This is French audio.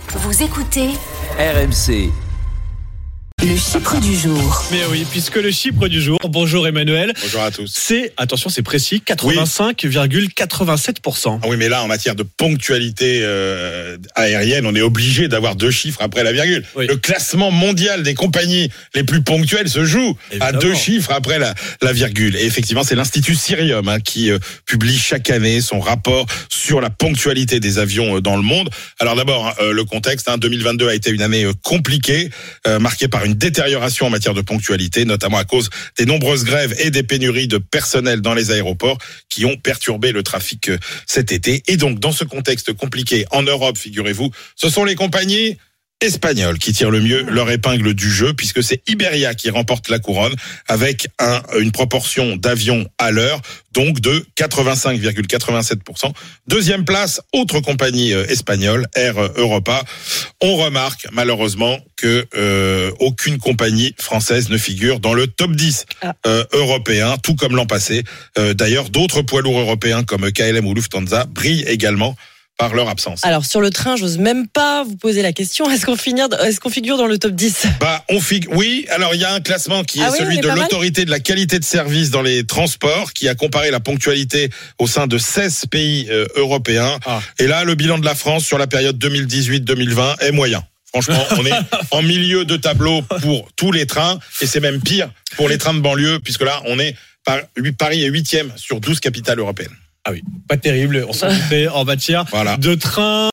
Vous écoutez RMC. le Chypre du jour. Mais oui, puisque le Chypre du jour, bonjour Emmanuel. Bonjour à tous. C'est, attention, c'est précis, 85,87%. Ah oui, mais là, en matière de ponctualité aérienne, on est obligé d'avoir deux chiffres après la virgule. Oui. Le classement mondial des compagnies les plus ponctuelles se joue à deux chiffres après la virgule. Et effectivement, c'est l'Institut Cirium qui publie chaque année son rapport sur la ponctualité des avions dans le monde. Alors d'abord, le contexte, 2022 a été une année compliquée, marquée par une détérioration en matière de ponctualité, notamment à cause des nombreuses grèves et des pénuries de personnel dans les aéroports qui ont perturbé le trafic cet été. Et donc, dans ce contexte compliqué en Europe, figurez-vous, ce sont les compagnies espagnoles qui tirent le mieux leur épingle du jeu, puisque c'est Iberia qui remporte la couronne avec une proportion d'avions à l'heure, donc de 85,87%. Deuxième place, autre compagnie espagnole, Air Europa. On remarque malheureusement que aucune compagnie française ne figure dans le top 10 européen, tout comme l'an passé. D'ailleurs, d'autres poids lourds européens comme KLM ou Lufthansa brillent également par leur absence. Alors sur le train, j'ose même pas vous poser la question. Est-ce qu'on figure dans le top 10 ? Oui, alors il y a un classement qui est celui de l'autorité de la qualité de service dans les transports, qui a comparé la ponctualité au sein de 16 pays européens. Et là, le bilan de la France sur la période 2018-2020 est moyen. Franchement, on est en milieu de tableau pour tous les trains, et c'est même pire pour les trains de banlieue, puisque là, Paris est 8e sur 12 capitales européennes. Ah oui, pas terrible, on s'en fait en matière de train.